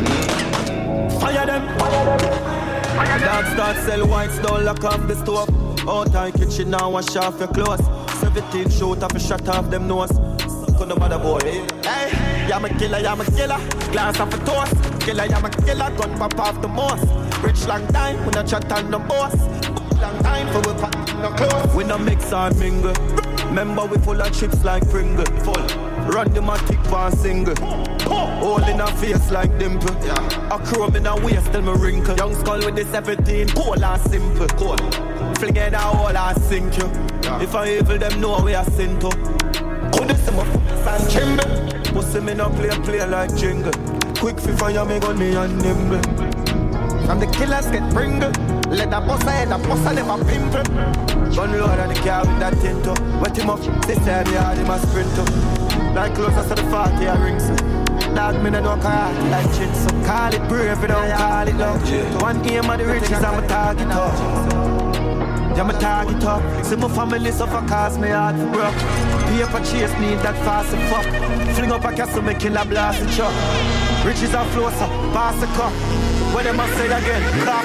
Fire them, fire them. Dog start sell whites, don't lock off the stove. Out my kitchen now, wash off your clothes. seventeen shoot off a shot off them nose. On the motherboard. Hey, I'm a killer, I'm a killer. Glass off a toast. Killer, I'm a killer. Gun pop off the moss. Rich long time, we no chat on the boss. Long time for we pack no clothes. We no mix and mingle. Remember we full of chips like Pringle. Full. Run the matic one single. All in our face like dimple. Yeah. A chrome in our waist till me wrinkle. Young skull with the seventeen, cool and simple. Cool. Fling a hole I sink you. Yeah. If I evil them know we are sin to. Could this some and chimble? Pussy me no play play like jingle. Quick fi fire me gun me and nimble. From the killers get pringle. Let the boss head, the boss never pimple. Gun load on the car with that tinto. Wet him up, sister me hard him a sprint up. Like closer to the party I rings. Dog me no know karate like chin. So call it brave, we don't call it love. One aim of the riches I'm a target up. Yeah, my target up. See my family suffer cause me heart for broke. Paper chase need that fast and fuck. Fling up a castle, make kill a blast and chop. Riches are closer, pass the cup. What them I say again, cough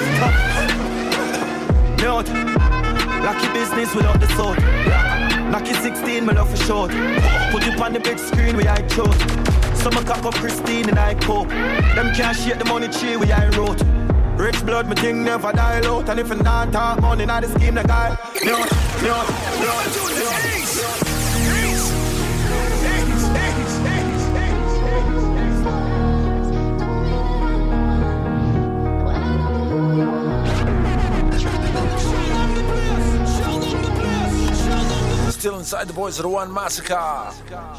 cup. Note, lucky business without the sword. Lucky sixteen, me love for short. Put you on the big screen where I chose. Some cock up Christine and I cope. Them can't shake the money tree where I wrote. Rich blood, me thing never die out. And if you not talk money, not the scheme, the guy. No, no, no, no. Still inside the Boys of the One Massacre.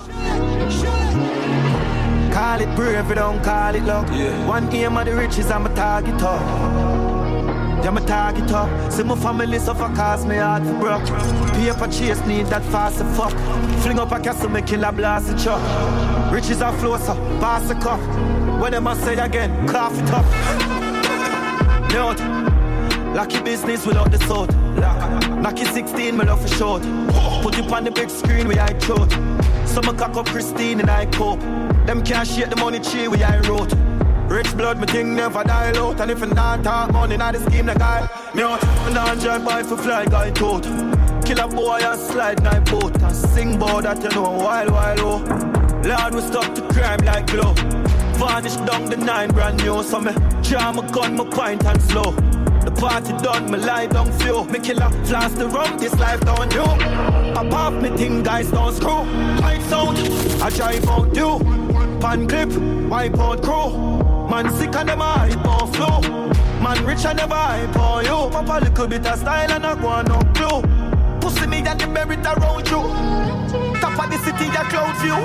Call it brave, you don't call it luck. Yeah. One aim of the riches, I'm a target up. I'm a target up. See my family suffer cause me heart for broke. Paper chase need that fast as fuck. Fling up a castle, me kill a blast and chuck. Riches are flow, so pass the cup. What them I say again, cough it up. Note, lucky business without the sword. Knocky sixteen, me love for short. Put it on the big screen where I throat. Some cock up Christine and I cope. Them can't shake the money tree where I wrote. Rich blood, me thing never die out. And if you not talk money, not the scheme, the guy. Me out, me not drive by for fly guy tote. Kill a boy and slide night boat. And sing bout that you know, while, while, oh. Lord, we stop the crime like glow. Vanish down the nine brand new. So me draw my gun, my pint and slow. The party done, me lie down few. Me killer flash the rum, this life don't do. Pop off me thing, guys don't screw. Lights out, I drive out you. Pan clip, wipe out crew. Man sick and them hype on flow. Man rich and never hype on you. Pop a little bit of style and I go on no clue. Pussy me and the merit around you. Top of the city, a cloud view.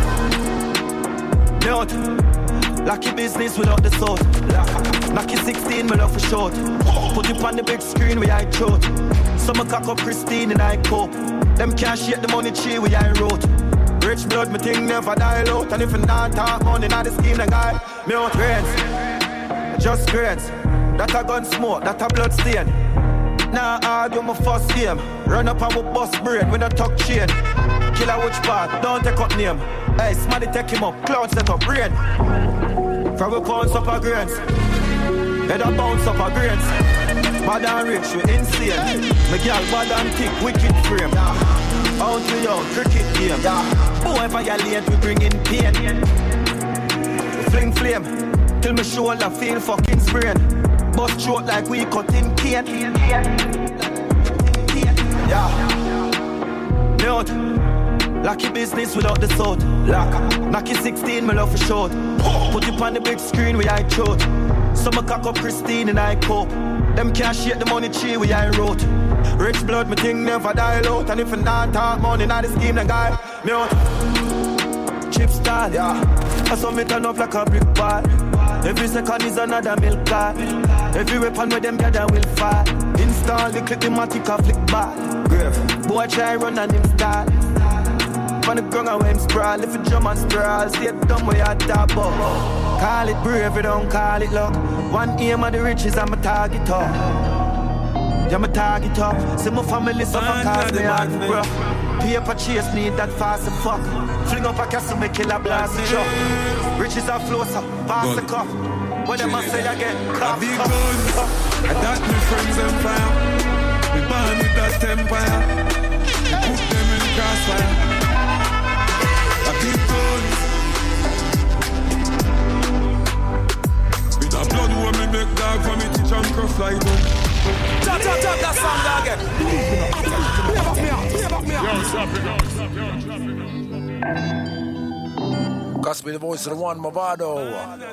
Note, lucky business without the sword. Knocky sixteen, me love for short. Put it on the big screen where I throat. Some cock up Christine and I cope. Them can't shake the money tree where I wrote. Rich blood, me thing never die out. And if you not talk money, not the scheme, the guy. Me out grades, just grades. That a gun smoke, that a blood stain. Now nah, argue my first game. Run up and we bust brain with a tuck chain. Killer which part, don't take up name. Hey, somebody take him up, clown set up, rain. From a pounds up a grains. Head a bounce up a grains. Bad and rich, we insane. Me girl bad and thick, wicked frame. Out to you, cricket game. Boy, violate, we bring in pain. Fling flame, till me shoulder feel fucking sprain. Bust throat like we cutting cane. Yeah. Note, lucky business without the sword. Knocky sixteen, me love for short. Put it on the big screen where I throat. Some cock up Christine and I cope. Them can't shake the money tree where I wrote. Rich blood, me thing never die out. And if you not talk money, not the scheme, the guy. Me out. Chip style, yeah. I saw me turn up like a brick ball. Every second is another milk car. Every weapon with them gather will fire. Install the clip, the matic a flick bar. Grave. Boy try run and him start. On the ground and when him sprawl. If you drum and sprawl, see it dumb where you top up. Call it brave, you don't call it luck. One aim of the riches, I'm a target up. I'm a target up. See my family suffer cause me heart bro. Paper chase need that fast as fuck. Fling up a castle, me kill a blast and chuck. Riches are flow, so pass the cup. What them I say again? Cup, big cup, guns, cup. I got my friends empire. We born with that empire. We put them in crossfire. A big guns. With a blood war me make dog for me teach and cross fly down. Chop, chop, chop, that song again. Play back me out, play back me out. Yo, stop it, yo, stop it, yo, stop it, yo. Got to be the voice of the one, Movado.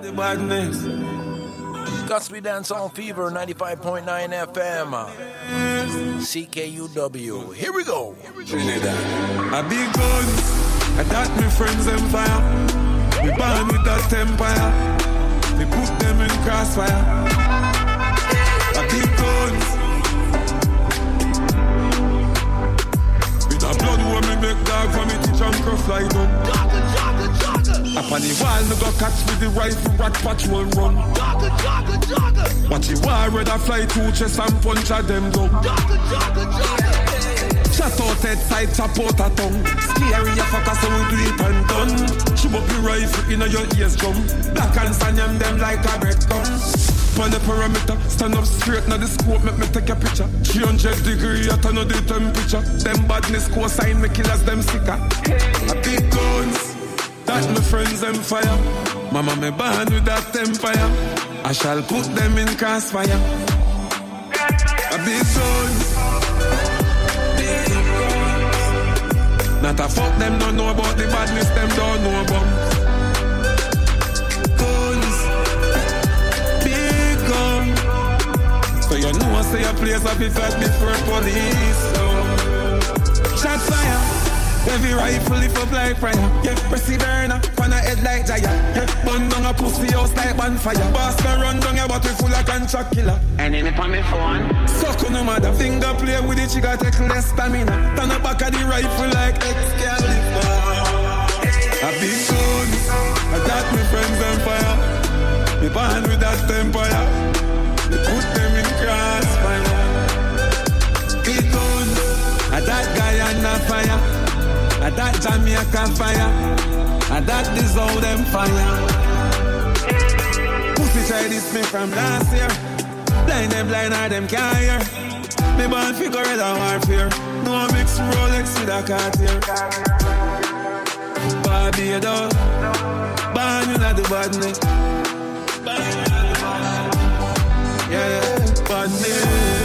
Got to be Dance on Fever, ninety-five point nine F M. C K U W. Here we go. Trinidad. A big guns, I got my friends empire. We born with that empire. We put them in crossfire. A big guns. With a blood war me make dog for me teach and cross fly down. Up on the wall, me go catch with the rifle, rat patrol run. Watch the war, red a fly two chest and punch at them down. Shut out head side, chop out a tongue. Scary a fucker, so we do it and done. Shoot up your rifle in your ears drum. Black and sanyam them like a breadcrumb. On the perimeter, stand up straight, now the scope, make me take a picture. three hundred degree, at another temperature. Them badness co-sign, me killers, them sicker. A big guns. That my friends them fire. Mama me born with that empire. I shall put them in crossfire. A big guns, big guns. Not a fuck them don't know about the badness, them don't know about guns, big guns. So you know I say a place of it like before police. So shot fire. Every rifle lift up like fire. Yeah, pressy burner, pan a head like giant. Yeah, bun down a pussy house like bonfire. Boss can run down your bottle full of contract killer. Enemy on me phone. Suck on no matter. Finger play with it, she got take less stamina. Turn up back of the rifle like Excalibur. A big gun, I got my friends on fire. Me born with that empire. Me put them in crossfire. Big gun, I that guy on the fire. I that Jamaica fire, I that dissolve them fire. Pussy try this me from last year. Blind them blind or them can't hear. Me born figure red and warfare. No mix Rolex with a Cartier. Barbados, born in the badness. Yeah, yeah, badness.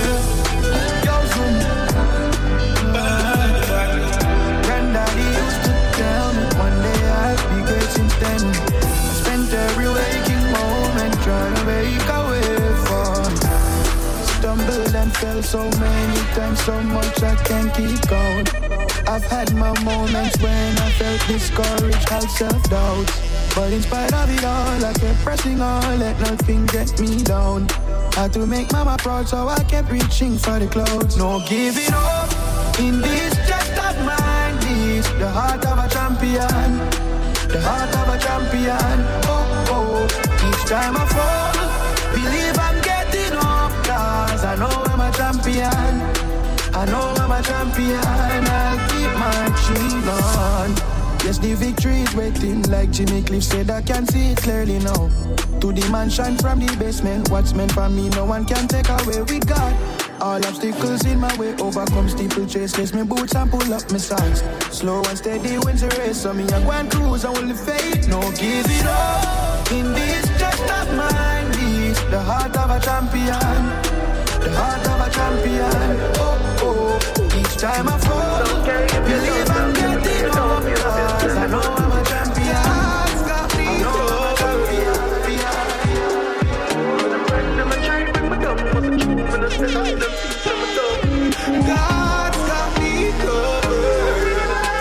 Daddy used to tell me one day I'd be great since then. I spent every waking moment trying to make a way for. Stumbled and fell so many times, so much I can't keep going. I've had my moments when I felt discouraged, had self-doubt. But in spite of it all, I kept pressing on, let nothing get me down. Had to make mama proud, so I kept reaching for the clouds. No giving up in this chest of mine. The heart of a champion, the heart of a champion. Oh, oh, each time I fall, believe I'm getting up. Cause I know I'm a champion, I know I'm a champion. I'll keep marching on. Yes, the victory is waiting, like Jimmy Cliff said, I can see it clearly now. To the mansion from the basement, what's meant for me, no one can take away with God. All obstacles in my way, overcome steeple chase. Lace me boots and pull up my socks. Slow and steady wins the race. So me I go and cruise, I only faith. No give it up in this chest of mine. This the heart of a champion, the heart of a champion. Oh, oh, each time I fall, believe I'm getting up. Cause I know I'm a champion, I know I'm a champion. God's got me covered.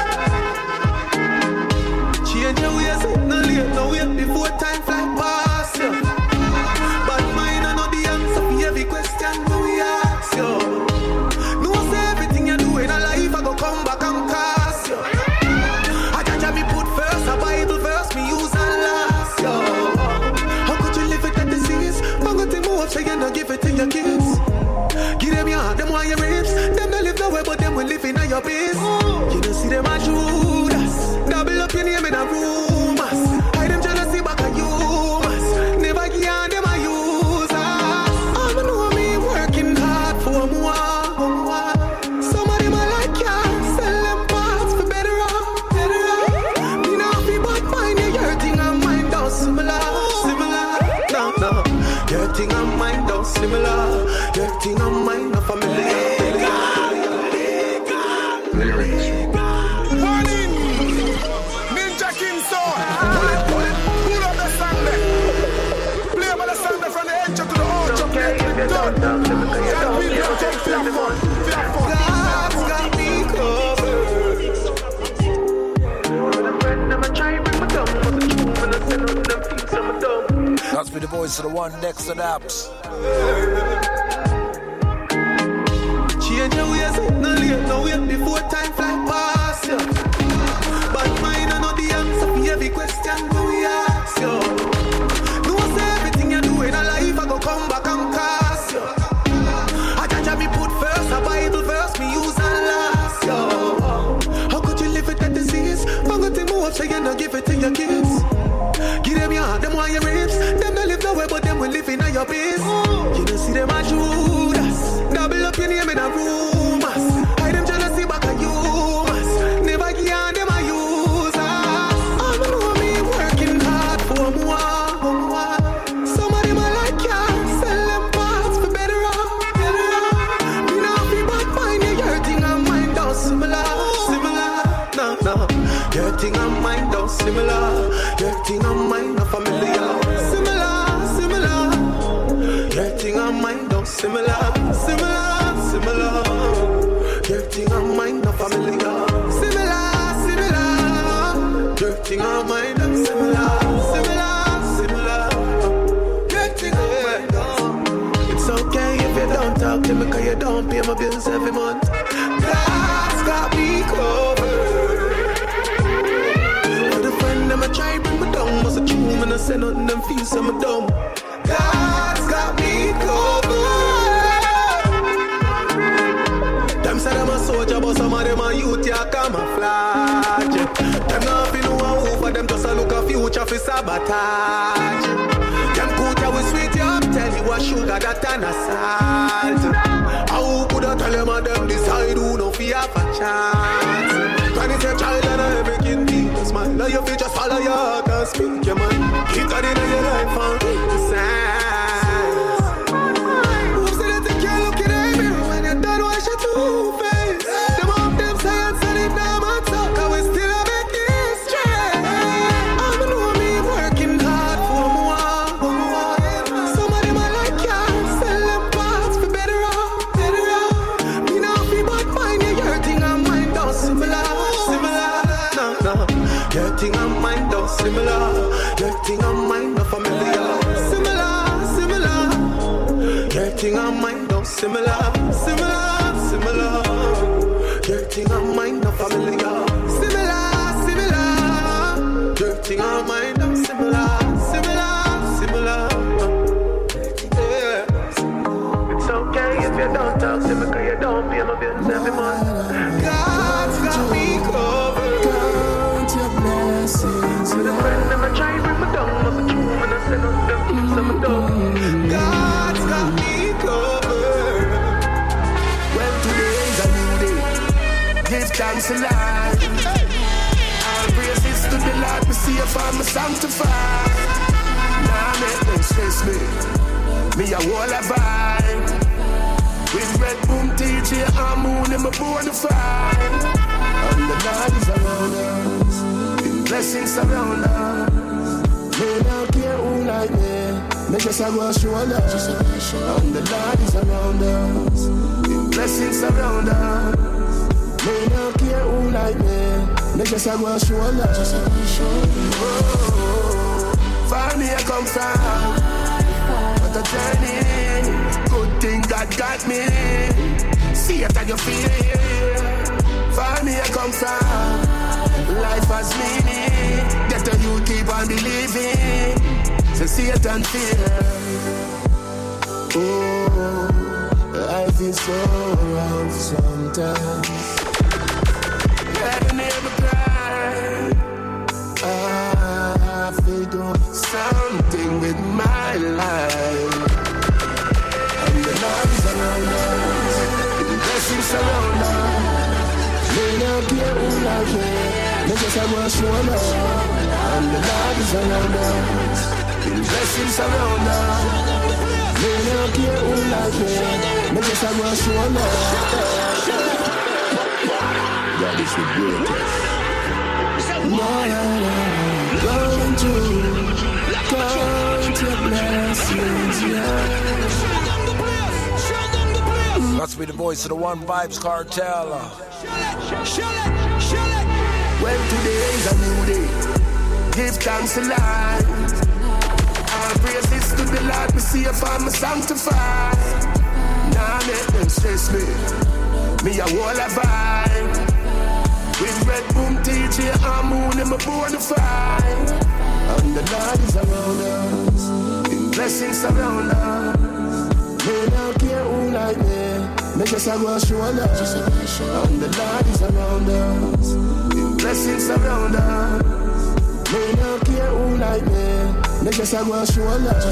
Change your ways, no late, no wait before time fly past you. But mine are not the answer for every question we ask you. No say everything you do in a life I go come back and cast you. I can't me put first a Bible verse me use and last you. How could you live with that disease? I'm gonna move so you not give it to your kids. Give them your heart, them want your ribs. Them don't live nowhere, but them will live in your base. You don't see them as Judas. Double up your name in a rumors. Hide them jealousy back at you. Never give them a user. I know me working hard for more. Some of them are like ya, sell them parts for better off, better off. Me now be but mine, your thing and mine don't similar, similar. No, no, your thing and mine don't similar. Your thing on mine, no familiar. Lyrics. Warning! Ninja King Soul. Pull it, pull it, pull up the song there. Play by the song there from the edge to the arch. Okay, done. That video take flat phone. Flat phone. God's got me covered. That's me the voice of the one next to the apps. Change your ways, no late, no wait before time fly past you. But mine are not the answer for every question we ask you. No say everything you do in a life I go come back and cast you. I can't me put first a Bible verse me use and last you. How could you live with that disease? I'm gonna move so you not give it to your kids. Give them your heart, them want your ribs. Them don't live nowhere, but them will live in your base. You don't see them as Judas. Double up your name in a rumors. Hide them jealousy back at you. Never give them a user. I know me Your thing and mine don't similar. Your thing and mine not familiar. Similar, similar. Your thing and mine don't similar. Similar, similar. Your thing and mine not familiar. Similar, similar. Your thing and mine not similar. Similar, similar. Your thing and mine don't. It's okay if you don't talk to me, cause you don't pay my bills every month. God's got me covered. For the friend them I try bring me down, must a tune and I say nothing them feel so I'm dumb. God's got me covered. Them say them a soldier, but some of them a youth, yeah, camouflage. Them not feel no one over, them just a look a future for sabotage. Them coot ya with sweet, yeah, tell you what sugar that and a salt. How could I tell them and them decide who no fear for chance? When it's a child and I making people smile, now you feel just follow your heart and speak your mind. Keep that in your life and read the signs. Who said that they can't look at everyone when you don't wash your two face? Them up them science and it now matter, cause we still a big history. I know me working hard for more. Some of them are like you, sell them parts for better off, better off. Me now feel but mine, your thing and mine don't similar, similar. No, no, your thing and mine don't similar. Your thing and mine not familiar. Similar, similar. Your thing and mine don't similar. Similar, similar. Your thing and mine not familiar. Similar, similar. Your thing and mine don't similar. Similar, similar. Yeah. It's okay if you don't talk to me, cause you don't pay my bills every month. God's got me covered. Count your blessings. To the friend them I try bring me down, must a true when I say nothing them keep some dumb. God's got me covered. Well, today's a new day. Give thanks to life. All praises to the Lord. Me see if I'm sanctified. Nah, make them stress me. Me a wall of vibe. With Red Boom T J and Moon in my bona fide. And the Lord is around us. Blessings surround us. Me not care who like me. Me just a go show love. And the Lord is around us. Blessings surround us. Me not care who like me. Me just a go show love. Oh, far me I come from. What a journey. Good thing God got me. See it and you feel it. Far me I come from. Life has meaning. Get the you keep on believing. So see it and feel. Oh, life is so rough sometimes. Let me never cry. I have to do something with my life. And the love is around us. The blessings around us. They don't care who like me. They just have one show love. And the love is around us. The blessings around us. They don't care who like me. They just have one show love. God is the greatest. No, no, no. Going to count your blessings, yeah. Must be the voice of the One Vibes Cartel. Well, today is a new day. Give thanks to life. All praises to the Lord. Me see if I'm sanctified. Nah, make them stress me. Me a wall of vibe. With Red Boom T J and Moon in my bona fide. And the Lord is around us. In blessings surround us. Me don't care who like me. Me just a go show love. And the Lord is around us. In blessings surround us. Me don't care who like me. Me just a go show love.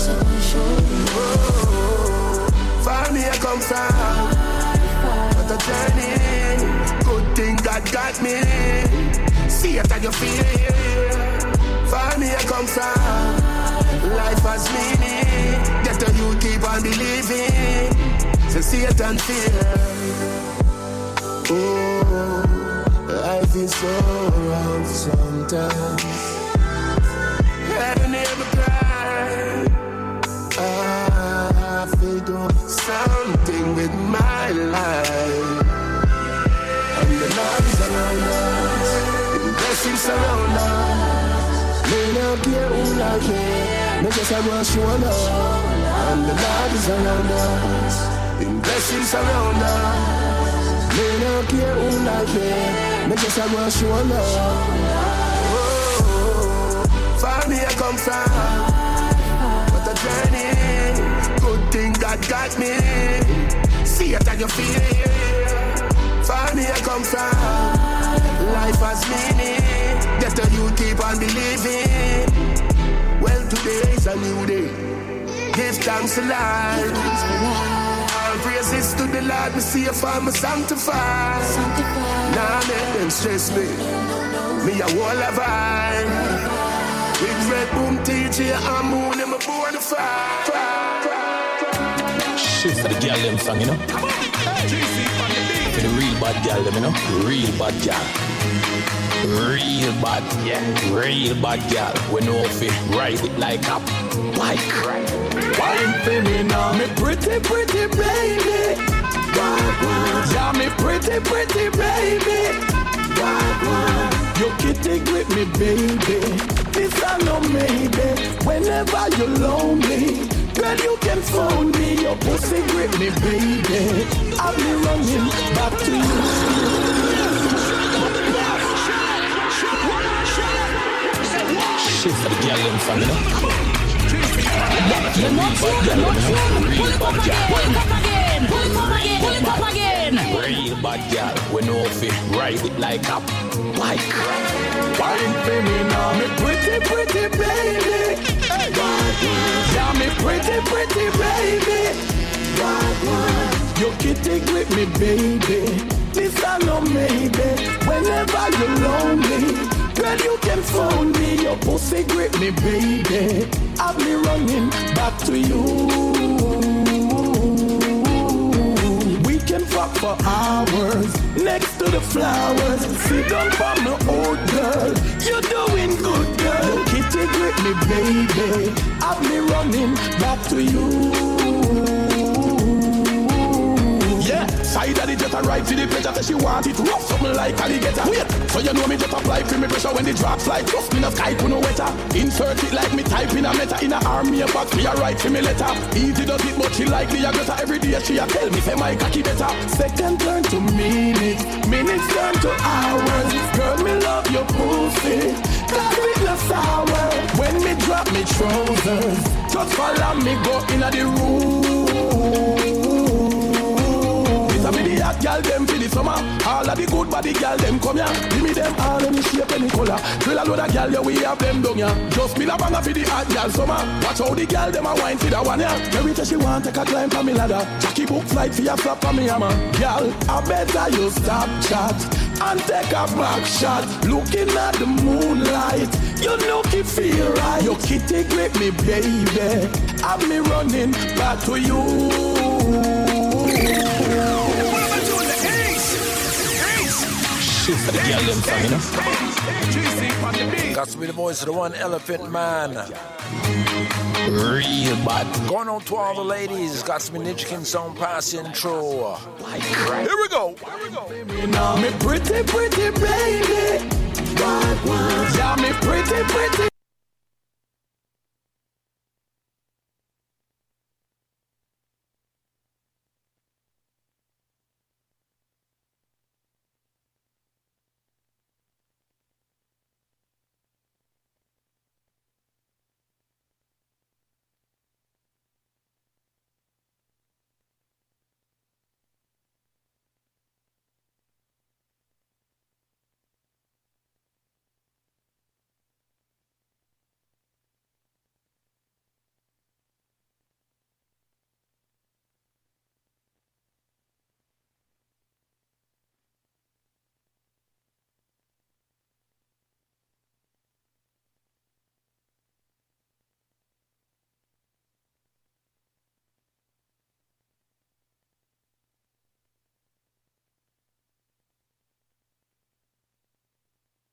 Oh, far me I come from. What a journey. Good thing God got me. See it and you feel it. Far me I come from. Life has meaning. Get the you keep on believing. So see it and feel. Oh, Life is so rough sometimes. Heaven never cry. I have to do something with my life. And the love is around us, the blessings surround us. Me not care who not care, me just a go show love. And the love is around us, the blessings surround us. Me not care who not care, me just a go show love. Oh, far me I come from, but a journey. Good thing God got me. See it and you feel it. Far me I come from, life has meaning. Just a you keep on believing. Well, today is a new day. Give thanks to life. All praises to the Lord. Me see a farmer sanctified. Now let them stress me. Me a wall of vine. With red boom teacher and moon and my born to fire. Shit for the girl them song, you know. For the real bad girl them, you know. Real bad girl. Real bad, yeah. Real bad girl. We know if it ride it like a bike. Wine for me now. Me pretty, pretty baby. Yeah, me pretty, pretty baby. Your kitty grip me, baby. This I know maybe. Whenever you're lonely, girl, you can phone me. Your pussy grip me, baby. I'll be running back to you. Shit for the girl them from, you know. You're not true, you're not true. Pull it up again, pull it up again, pull it up again, pull it up again. Real bad girl, we know if it ride it like a bike. Wine for me now. Me pretty, pretty baby. Yeah, me pretty, pretty baby. Your kitty grip me, baby. This I know maybe. Whenever you're lonely, girl, you can phone me. Your pussy grip me, baby. I'll be running back to you. We can fuck for hours next to the flowers. Sit down for my old girl. You're doing good, girl. Your kitty grip me, baby. I'll be running back to you. Yeah, side of the jet a ride for the pleasure. Say she want it rough, something like alligator. Wait, so you know me just apply for me pressure when the drops like trust me no sky no wetter. Insert it like me type in a meta. In a army a box me a write for me letter. Easy does it but she like the aggressor. Every day she a tell me say my cocky better. Second turn to minutes, minutes turn to hours. Girl, me love your pussy, God with no sour. When me drop me trousers, just follow me go in the room. Some of the hot girl them for the summer. All of the good body girl them come here. Give me them all any shape, any color. Drill a load of girl, yeah, we have them down here. Just me la banger for the hot girl summer. Watch how the girl them a wine for the one here. Every time she want take a climb for me ladder. Jackie book flight for your flap for me hammer. Girl, I better you stop chat and take a back shot. Looking at the moonlight, you look it feel right. Your kitty grip me, baby. Have me running back to you. Shit for the girl them song, you know. Got to be the voice of the one Elephant Man. Real bad. Going on to all the ladies. Got to be Ninja King song passing through. Here we go. Here we go. Me pretty, pretty baby.